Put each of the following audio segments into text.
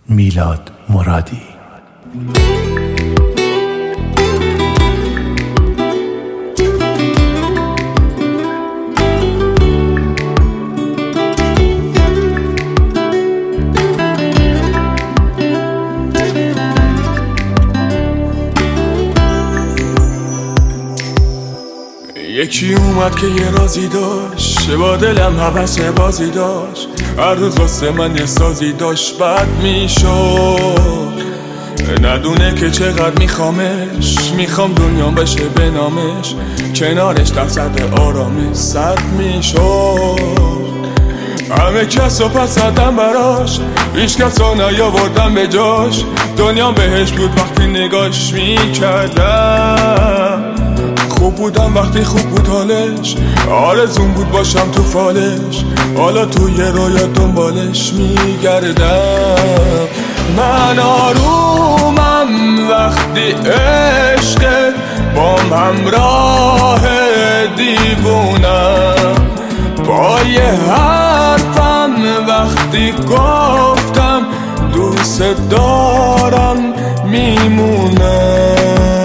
میلاد مرادی. یکی اومد که یه رازی داشت، با دلم هوس بازی داشت، هر روز واسه من یه سازی داشت. بد میشد ندونه که چقدر میخوامش، میخوام دنیا بشه به نامش، کنارش درصد آرامش صد میشد. همه کس رو پس زدم براش، هیچ کس رو نیاوردم به جاش، دنیا بهش بود وقتی نگاش میکردم. خوب بودم وقتی خوب بود حالش، آرزون بود باشم تو فالش، حالا توی رویا دنبالش میگردم. من آرومم وقتی عشق بام همراه دیوونم، با یه حرفم وقتی گفتم دوست دارم میمونم.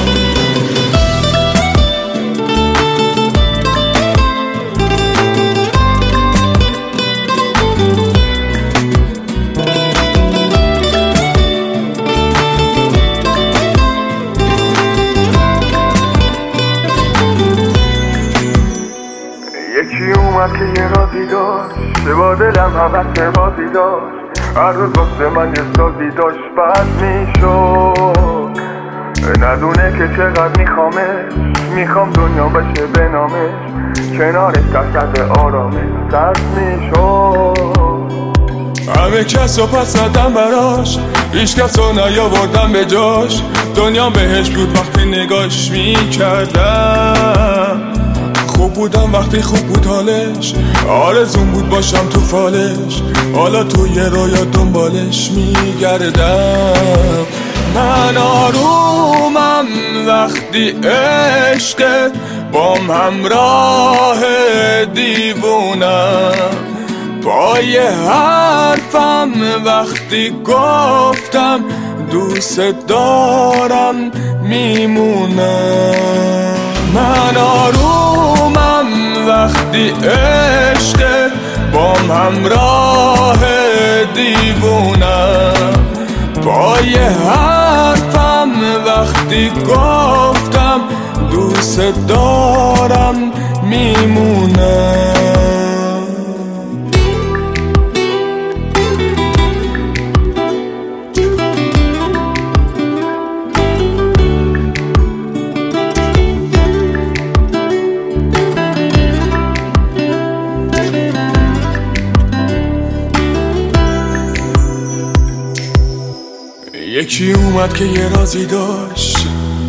یکی اومد که یه رازی داشت، با دلم هوس بازی داشت، هر روز واسه من یه سازی داشت. بد میشد ندونه که چقدر میخوامش، میخوام دنیا بشه به نامش، کنارش درصد آرامش صد میشد. همه کس رو پس زدم براش، هیچ کس رو نیاوردم به جاش، دنیا بهش بود وقتی نگاش میکردم. خوب بودم وقتی خوب بود حالش، آرزون بود باشم تو فالش، حالا توی رویا دنبالش میگردم. من آرومم وقتی عشق بام همراه دیوونم، با یه حرفم وقتی گفتم دوست دارم میمونم. من آرومم وقتی عشق بام همراه دیوونم، با یه حرفم وقتی گفتم دوست دارم میمونم. یکی اومد که یه رازی داشت،